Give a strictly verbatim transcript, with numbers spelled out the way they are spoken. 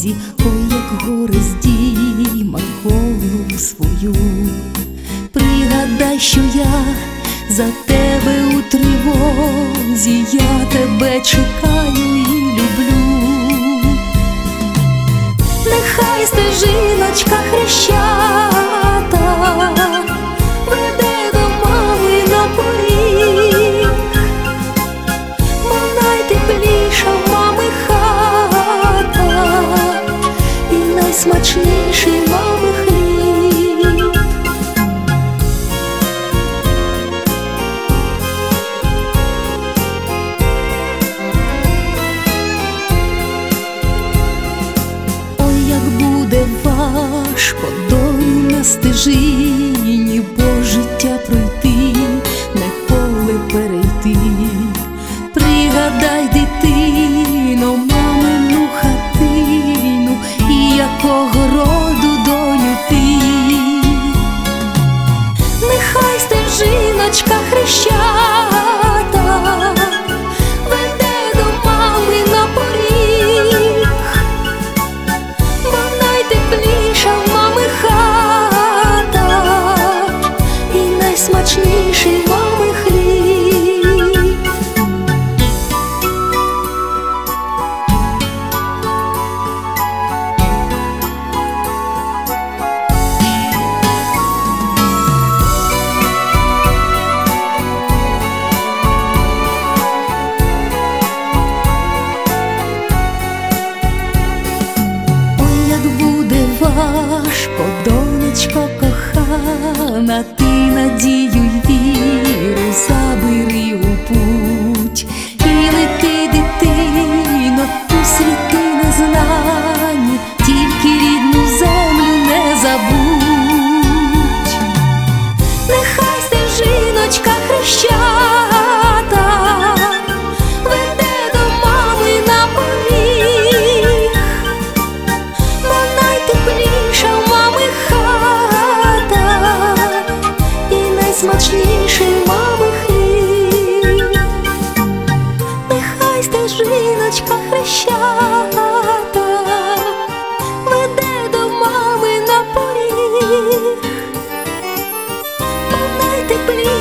дорозі, ой, як горе здійма голову свою. Пригадай, що я за тебе у тривозі, я тебе чекаю і люблю. Нехай стежиночка хрещата веде до мами на поріг, бо найтепліша в мами хата і найсмачніший мами хліб. Буде важко долю на стежині, бо життя пройти, не поле перейти. Пригадай, дитино, мамину хатину, і якого роду доню ти. Нехай стежиночка хрещата веде до мами на поріг, тепліша в мами хата і найсмачніший мами хліб. Важко, донечко кохана, ти надію й віру забери у путь і лети, дитино, у світи незнані, тільки рідну землю не забудь. Нехай стежиночка хрещата веде до мами на поріг, тепліша в мами хата і найсмачніший мами хліб. Нехай стежиночка хрещата веде до мами на поріг, бо найтепліша